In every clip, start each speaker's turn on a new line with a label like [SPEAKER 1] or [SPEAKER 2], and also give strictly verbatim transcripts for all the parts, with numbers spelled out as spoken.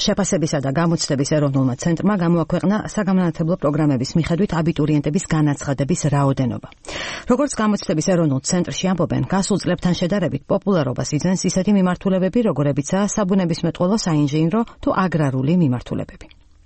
[SPEAKER 1] შეფასებისა და გამოცდების ეროვნულმა ცენტრმა გამოაქვეყნა საგანმანათლებლო პროგრამების მიხედვით აბიტურიენტების განაცხადების რაოდენობა. Როგორც გამოცდების ეროვნულ ცენტრში ამბობენ, გასულ წლებთან შედარებით პოპულარობას იძენს ისეთი მიმართულებები, როგორებიცაა საბუნებისმეტყველო, საინჟინრო თუ აგრარული მიმართულებები.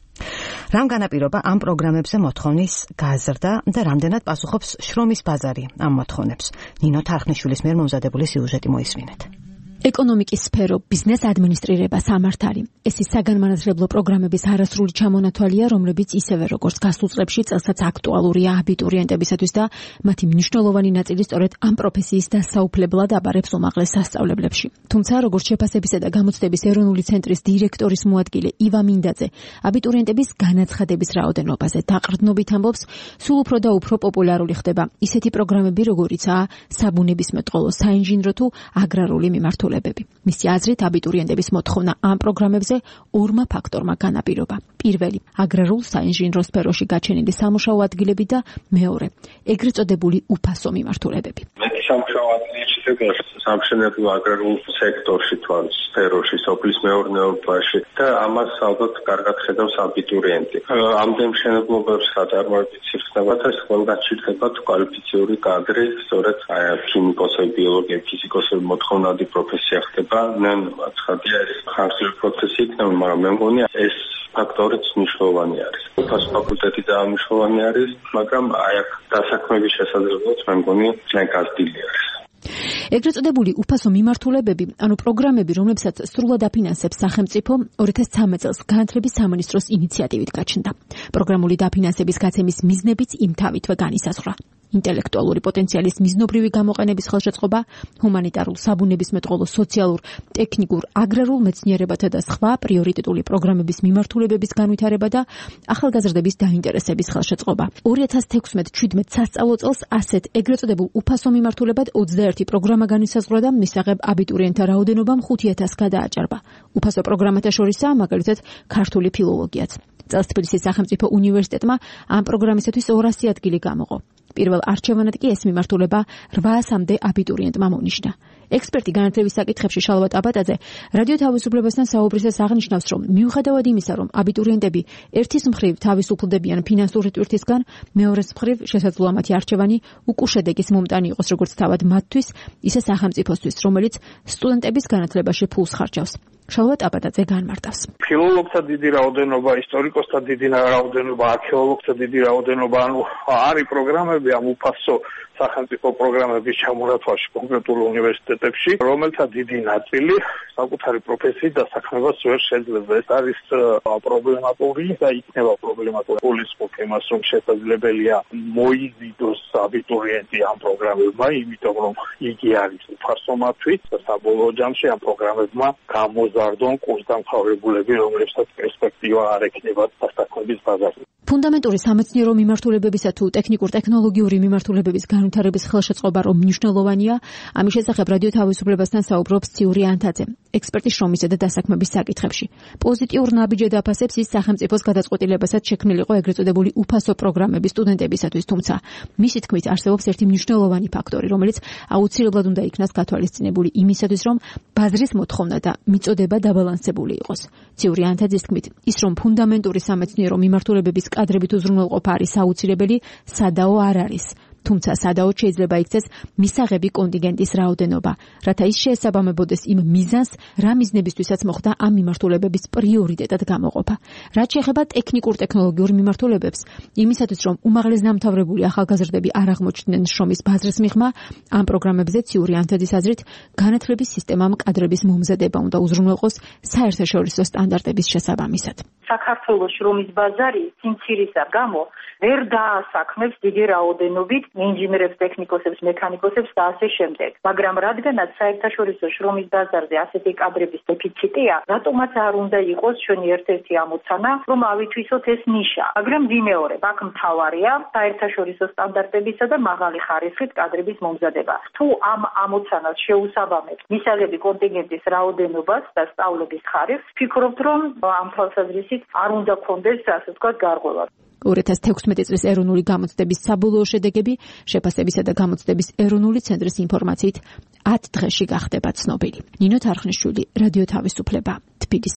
[SPEAKER 1] რამ განაპირობა ამ პროგრამებზე მოთხოვნის გაზრდა და რამდენად პასუხობს შრომის ბაზარი ამ მოთხოვნებს? ნინო თარხნიშვილის მიერ მომზადებული სიუჟეტი მოისმინეთ.
[SPEAKER 2] ეკონომიკის სფერო, ბიზნეს ადმინისტრირება, სამართალი. ეს ის საგანმანათლებლო პროგრამების არასრული ჩამონათვალია, რომლებიც ისევე როგორც გასულ წლებში წელსაც აქტუალურია აბიტურიენტებისათვის და მათი მნიშვნელოვანი ნაწილი სწორედ ამ პროფესიის დასაუფლებლად აბარებს უმაღლეს სასწავლებლებში. თუმცა, როგორც შეფასებისა და გამოცდების ეროვნული ცენტრის დირექტორის მოადგილე ივა მინდაძე, აბიტურიენტების განაცხადების რაოდენობაზე დაყრდნობით ამბობს, სულ უფრო და უფრო პოპულარული ხდება ისეთი პროგრამები, როგორიცაა საბუნებისმეტყველო, საინჟინრო თუ აგრარული მიმართულება. მისი აზრით, აბიტურიენტების მოთხოვნა ამ პროგრამებზე ორმა ფაქტორმა განაპირობა. პირველი, აგრარულ საინჟინრო სფეროში გაჩენილი სამუშაო ადგილები და მეორე, ეგრეთ წოდებული უფასო მიმართულებები.
[SPEAKER 3] მეტი სამუშაო ადგილებში დგას სამშენებლო აგრარულ სექტორში, თვალ სფეროში, სოფლის მეურნეობაში და ამას ალბათ კარგად ხედავს აბიტურიენტი. ამდენ მშენებლობებს აწარმოებით სიხსნებათა ყველგან შეიძლება კვალიფიციური კადრი, სწორედ ქიმიკოსები, ბიოლოგები, ფიზიკოსები მოთხოვნადი პროფესია ხდება, ნან ცხადია ეს ხანგრძლივი პროცესი იქნება, მაგრამ მე მგონი ეს ფაქტორიც მნიშვნელოვანი არის. უფასო ფაკულტეტი და მნიშვნელოვანი არის, მაგრამ აი აქ დასაქმების შესაძლებლობაც მე მგონი ძალიან გაზრდილი არის.
[SPEAKER 2] ეგრეთ წოდებული უფასო მიმართულებები, ანუ პროგრამები, რომლებსაც სრულად აფინანსებს სახელმწიფო, ორი ათას ცხრამეტ წელს განათლების სამინისტროს ინიციატივით გაჩნდა. პროგრამული დაფინანსების გაცემის მიზნებიც იმთავითვე განისაზღვრა. ინტელექტუალური პოტენციალის მიზნობრივი გამოყენების ხელშეწყობა, ჰუმანიტარულ, საბუნებისმეტყველო, სოციალურ, ტექნიკურ, აგრარულ მეცნიერებათა და სხვა პრიორიტეტული პროგრამების მიმართულებების განვითარება და ახალგაზრდების დაინტერესების ხელშეწყობა. ორი ათას თექვსმეტ შვიდმეტ სასწავლო წელს ასეთ ეგრეთ წოდებულ უფასო მიმართულებად ოცდაერთი პროგრამა განისაზღვრა და მისაღებ აბიტურიენტთა რაოდენობამ ხუთ ათას გადააჭარბა. უფასო პროგრამათა შორისაა მაგალითად ქართული ფილოლოგიაც. წელს თბილისის სახელმწიფო უნივერსიტეტმა ამ პროგრამისათვის ორასი ადგილი გამოყო. პირველ არჩევანად კი ეს მიმართულება რვაასამდე აბიტურიენტმა მონიშნა. ექსპერტი განათლების საკითხებში შალვა ტაბატაძე რადიო თავისუფლებასთან საუბრისას აღნიშნავს, რომ მიუხედავად იმისა, რომ აბიტურიენტები ერთის მხრივ თავისუფლდებიან ფინანსური ტვირთისგან, მეორეს მხრივ შესაძლოა მათი არჩევანი უკუშედეგის მომტანი იყოს როგორც თავად მათთვის, ისე სახელმწიფოსთვის, რომელიც სტუდენტების განათლებაში ფულს ხარჯავს. შალვა ტაბატაძე განმარტავს.
[SPEAKER 4] ფილოლოგთა დიდი რაოდენობა, ისტორიკოსთა დიდი რაოდენობა, არქეოლოგთა დიდი რაოდენობა, ანუ არის პროგრამები ამ უფასო სახელმწიფო პროგრამების ჩამონათვალში კონკრეტულ უნივერსიტეტებში, რომელთა დიდი ნაწილი საკუთარი პროფესიით დასაქმებას ვერ შეძლებს. ეს არის პრობლემატური და იქნება პრობლემატური. გულისხმობ იმას, რომ შესაძლებელია მოიზიდოს აბიტურიენტი ამ პროგრამებმა, იმიტომ რომ იგი არის უფასო მათთვის და საბოლოო ჯამში ამ პროგრამებმა გამოზარდონ კურსდამთავრებულები, რომლებსაც პერსპექტივა არ ექნებათ დასაქმების ბაზარზე.
[SPEAKER 2] ფუნდამენტური სამეცნიერო მიმართულებებისა თუ ტექნიკურ-ტექნოლოგიური მიმართულებების განვითარების ხელშეწყობა რომ მნიშვნელოვანია, ამის შესახებ რადიო თავისუფლებასთან საუბრობს ციური ანთაძე, ექსპერტი შრომისა და დასაქმების საკითხებში. პოზიტიურ ნაბიჯად აფასებს ის სახელმწიფოს გადაწყვეტილებასაც შექმნილიყო ეგრეთ წოდებული უფასო პროგრამების სტუდენტებისათვის, თუმცა მისი თქმით არსებობს ერთი მნიშვნელოვანი ფაქტორი, რომელიც აუცილებლად უნდა იქნას გათვალისწინებული იმისათვის, რომ ბაზრის მოთხოვნა და მიწოდება დაბალანსებული იყოს. ციური ანთაძის თქმით, ის რომ ფუნდამენტური სამეცნიერო მიმართულებების კადრებით უზრუნველყოფა არის აუცილებელი, სადაო არ არის. თუმცა სადაოდ შეიძლება იქცეს მისაღები კონტინგენტის რაოდენობა, რათა ის შეესაბამებოდეს იმ მიზანს, რა მიზნებისთვისაც მოხდა ამ მიმართულებების პრიორიტეტად გამოყოფა. რაც შეეხება ტექნიკურ-ტექნოლოგიურ მიმართულებებს, იმისათვის რომ უმაღლეს დამთავრებული ახალგაზრდები არ აღმოჩნდნენ შრომის ბაზრის მიღმა, ამ პროგრამებზე ციური ანთაძის აზრით, განათლების სისტემამ კადრების მომზადება უნდა უზრუნველყოს საერთაშორისო სტანდარტების შესაბამისად.
[SPEAKER 5] საქართველოს შრომის ბაზარი სიმცირისა გამო ვერ დაასაქმებს დიდი რაოდენობით ინჟინერებს, ტექნიკოსებს, მექანიკოსებს და ასე შემდეგ. მაგრამ რადგანაც საერთაშორისო შრომის ბაზარზე ასეთი კადრების დეფიციტია, რატომაც არ უნდა იყოს ჩვენი ერთ-ერთი ამოცანა, რომ ავითვისოთ ეს ნიშა. მაგრამ ვიმეორებ, აქ მთავარია საერთაშორისო სტანდარტებისა და მაღალი ხარისხით კადრების მომზადება. თუ ამ ამოცანას შეუსაბამებს მისაღები კონტინგენტის რაოდენობას და სწავლების ხარისხს, ვფიქრობთ, რომ ამ თვალსაზრისით არ უნდა კონდეს, ასე ვთქვათ, გარღვევა.
[SPEAKER 2] ორი ათას თექვსმეტ წლის ეროვნული გამოცდების საბოლოო შედეგები შეფასებისა და გამოცდების ეროვნული ცენტრის ინფორმაციით ათ დღეში გახდება ცნობილი. ნინო თარხნიშვილი, რადიო თავისუფლება, თბილისი.